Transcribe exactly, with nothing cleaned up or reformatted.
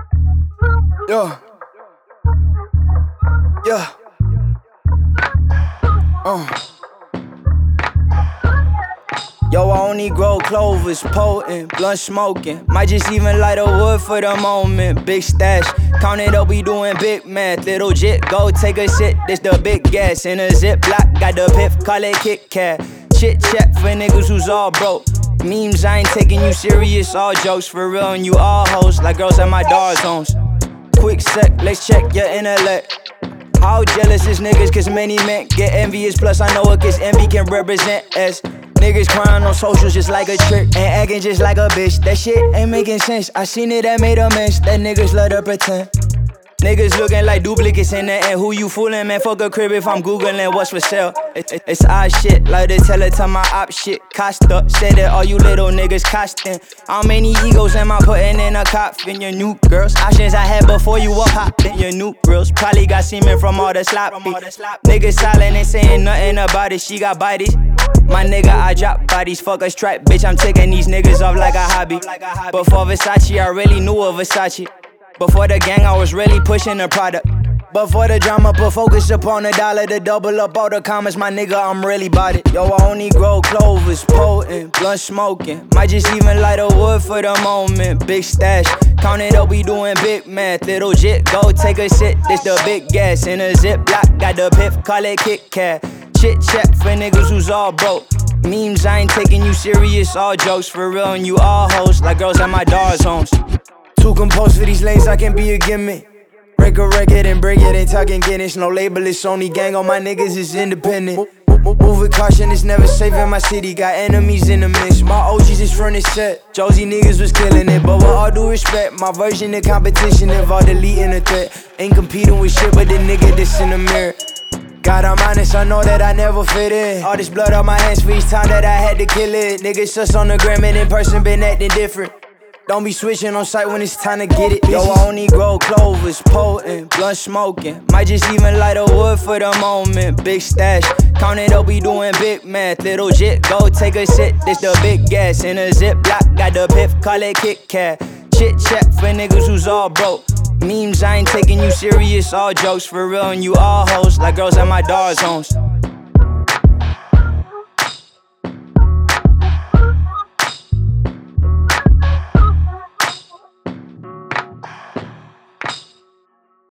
Yeah. Yeah. Uh. Yo, I only grow clovers, potent, blunt smoking. Might just even light a wood for the moment. Big stash, count it up, we doing big math. Little jit, go take a shit, this the big gas. In a zip block, got the pip, call it Kit Kat. Chit chat for niggas who's all broke. Memes, I ain't taking you serious, all jokes for real. And you all hoes, like girls at my dog zones. Quick sec, let's check your intellect. How jealous is niggas, cause many men get envious. Plus I know it cause envy can represent as niggas crying on socials just like a trick and acting just like a bitch. That shit ain't making sense. I seen it, that made a mess. That niggas love to pretend. Niggas looking like duplicates in the end. Who you fooling, man? Fuck a crib if I'm googling what's for sale. It, it, it's odd shit, like to tell it to my op shit. Costa said that all you little niggas costing. How many egos am I putting in a coffin? Your new girls, options I had before you were popping. Your new grills probably got semen from all the sloppy. Niggas silent and saying nothing about it. She got bodies. My nigga, I drop bodies, fuck a stripe, bitch, I'm taking these niggas off like a hobby. Before Versace, I really knew of Versace. Before the gang, I was really pushing the product. Before the drama, put focus upon the dollar. To double up all the comments, my nigga, I'm really bout it. Yo, I only grow clovers, potent, blunt smoking. Might just even light a wood for the moment. Big stash, count it up, we doing big math. Little jit, go take a shit, this the big gas. In a zip block, got the pip, call it Kit Kat. Chit chat for niggas who's all broke. Memes, I ain't taking you serious, all jokes for real. And you all hoes, like girls at my dog's homes. Too composed for these lanes, I can be a gimmick. Break a record and break it, ain't talking Guinness. No label, it's only gang, all my niggas is independent. Move with caution, it's never safe in my city. Got enemies in the mix, my O Gs is from the set. Josie niggas was killing it, but with all due respect, my version of competition involved deleting a threat. Ain't competing with shit, but the nigga that's in the mirror. God, I'm honest, I know that I never fit in. All this blood on my hands for each time that I had to kill it. Niggas sus on the gram and in person been acting different. Don't be switching on sight when it's time to get it. Yo, I only grow clovers, potent, blunt smoking. Might just even light a wood for the moment. Big stash, count it up, we doing big math. Little jit, go take a shit, this the big gas. In a zip block, got the pip, call it Kit Kat. Chit chat for niggas who's all broke. Memes, I ain't taking you serious, all jokes for real. And you all hoes, like girls at my dog's homes.